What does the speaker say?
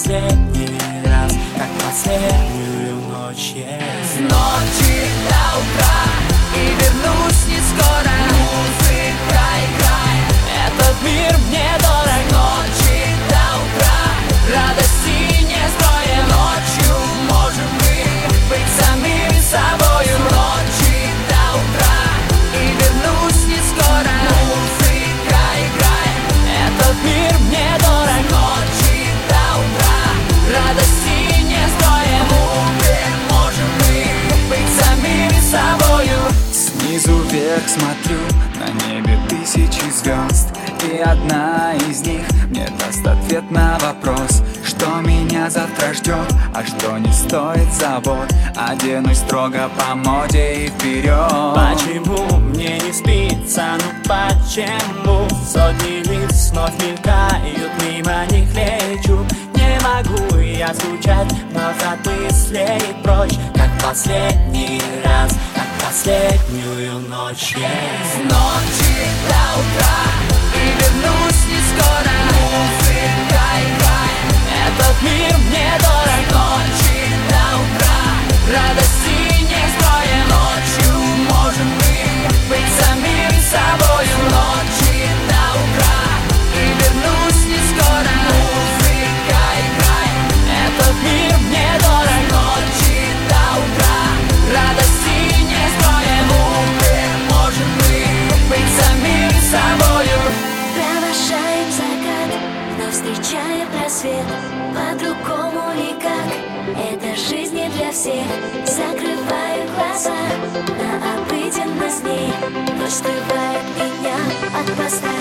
последний раз, как последнюю ночь. С ночи до утра и вернусь не скоро. Музыка играет, Этот мир мне дорог. с ночи до утра радости не строим. Ночью можем мы быть самими собою. С ночи до утра и вернусь не скоро. Музыка играет, Этот мир мне дорог. с ночи до утра радости не строим. Можем мы быть самими собою. Снизу вверх смотрю, на небе тысячи звезд, и одна из них мне даст ответ на вопрос, что меня завтра ждет, а что не стоит забот. Оденусь строго по моде и вперед. Почему мне не спится, ну почему? Сотни лиц вновь мелькают, мимо них лечу. Не могу я скучать, вновь от мыслей прочь, как последний раз, как последнюю ночь. С ночи до утра и вернусь не скоро. Музыка играет, Этот мир мне дорог. с ночи до утра радости не строим. Ночью можем мы быть самими собою. С ночи до утра и вернусь не скоро. Музыка играет, Этот мир мне дорог. с ночи до утра радости не строим. Можем мы быть самими собою. Провожаем закат, но встречаем рассвет. По-другому никак, это жизнь не для всех. Закрываю глаза на обыденность дней. Ночь скрывает меня от поста.